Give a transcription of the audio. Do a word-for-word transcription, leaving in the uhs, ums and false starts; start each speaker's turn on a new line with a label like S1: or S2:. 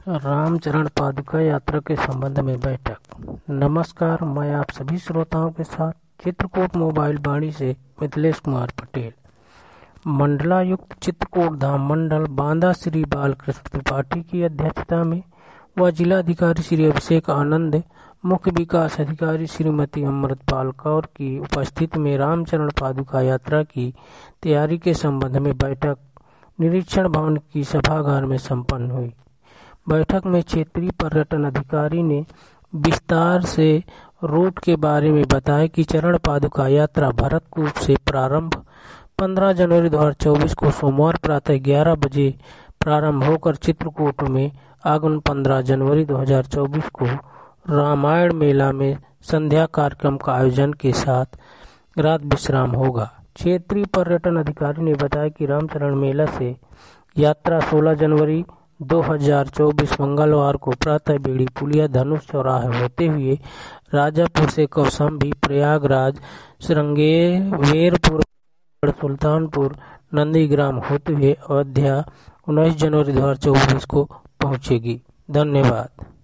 S1: रामचरण पादुका यात्रा के संबंध में बैठक। नमस्कार, मैं आप सभी श्रोताओं के साथ चित्रकूट मोबाइल वाणी से मिथिलेश कुमार पटेल। मंडलायुक्त चित्रकूट धाम मंडल बांदा श्री बालकृष्ण त्रिपाठी की अध्यक्षता में व जिलाधिकारी श्री अभिषेक आनंद, मुख्य विकास अधिकारी श्रीमती अमृतपाल कौर की उपस्थिति में रामचरण पादुका यात्रा की तैयारी के संबंध में बैठक निरीक्षण भवन की सभागार में संपन्न हुई। बैठक में क्षेत्रीय पर्यटन अधिकारी ने विस्तार से रूट के बारे में बताया कि चरण पादुका यात्रा भरतकूप से प्रारंभ पंद्रह जनवरी दो हजार चौबीस को सोमवार प्रातः ग्यारह बजे प्रारंभ होकर चित्रकूट में आगमन पंद्रह जनवरी दो हजार चौबीस को रामायण मेला में संध्या कार्यक्रम का आयोजन के साथ रात विश्राम होगा। क्षेत्रीय पर्यटन अधिकारी ने बताया कि रामचरण मेला से यात्रा सोलह जनवरी दो हजार चौबीस मंगलवार को प्रातः बेड़ी पुलिया धनुष चौराहे होते हुए राजापुर से कौशाम्बी, प्रयागराज, श्रृंगेरपुर, सुल्तानपुर, नंदीग्राम होते हुए अयोध्या उन्नीस जनवरी दो हजार चौबीस को पहुंचेगी। धन्यवाद।